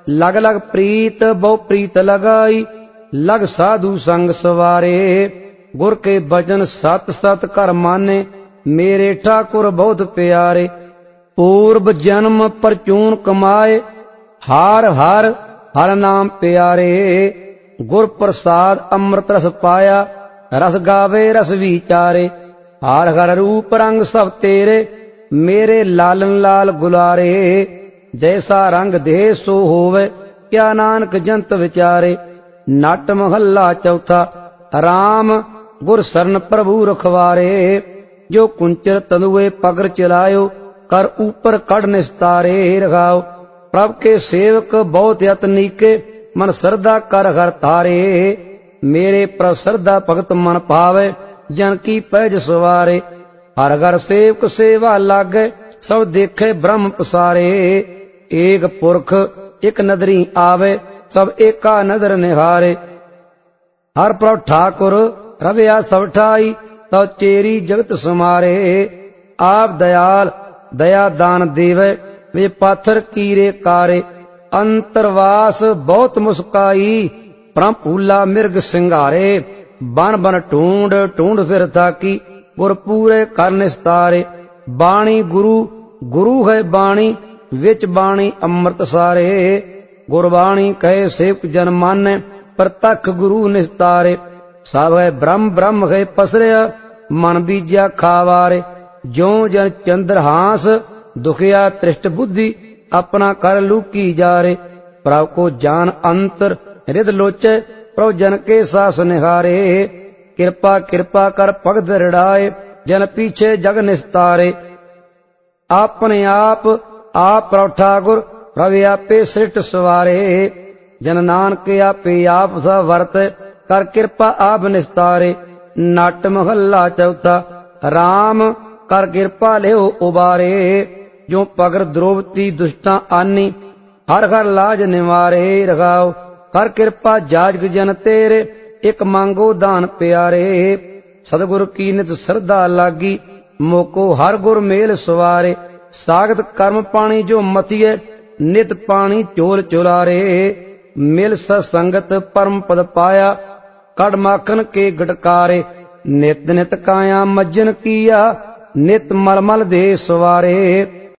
लग लग प्रीत बहु प्रीत लगाई, लग साधु संग सवारे। गुर के बचन सत सत कर माने, मेरे ठाकुर बहुत प्यारे। पूर्व जन्म परचून कमाए, हार हर हर नाम प्यारे। गुर प्रसाद अमृत रस पाया, रस गावे रस विचारे। हर हर रूप रंग सब तेरे, मेरे लालन लाल गुलारे। जैसा रंग दे सो होवे, क्या नानक जंत विचारे। नट महला चौथा। राम गुर सरन प्रभु रखवारे। जो कुंचर तनुए पगर चलायो, कर ऊपर कड़ निस्तारे। रखाओ प्रभ के सेवक बहुत यतनीके, मन श्रद्धा कर हर तारे। मेरे प्रभ श्रद्धा भगत मन पावे, जन की पैज सवारे। हर घर सेवक सेवा लागे, सब देखे ब्रह्म पसारे। एक पुरख एक नदरी आवे, सब एका नदर निहारे। हर प्रभ ठाकुर रविया सब ठाई, तब चेरी जगत समारे। आप दयाल दया दान देवे, वे पाथर कीरे कारे। अंतरवास बहुत मुस्काई, परम फूला मिर्ग सिंगारे। बन बन ढूंढ ढूंढ फिर थाकी, गुर पूरे कर निस्तारे। बाणी गुरु गुरु है बाणी, विच बाणी अमृत सारे। गुरबाणी कहे सेवक जन माने, प्रतख गुरु निस्तारे। सब है ब्रह्म ब्रह्म है पसरिया, मन बीजा खावारे। जो जन चंद्र हास, दुखिया त्रिष्ट बुद्धि, अपना कर लूकी जारे। प्रभु को जान अंतर हृद लोचे, प्रभु जन के सास निहारे। कृपा कृपा कर भगत रड़ाए, जन पीछे जग निस्तारे। अपने आप प्रभु ठाकुर, प्रभु आपे सृष्ट सवारे। जन नानक आपे आप सा वर्त, कर कृपा आप निस्तारे। नट महला चौथा। राम कर कृपा ले उबारे। जो पगर द्रोवती दुष्टा आनी, हर हर लाज निवारे। रखाओ कर कृपा जाजग जन तेरे, एक मांगो दान प्यारे। सतगुरु की नित श्रद्धा लागी, मोको हर गुर मेल सवारे। सागत कर्म पानी जो मथिए, नित पानी चोल चुलारे। मिल सत्संगत परम पद पाया, कड़ माखन के गटकारे। नित नित काया मज्जन किया, नित मलमल दे सवारे।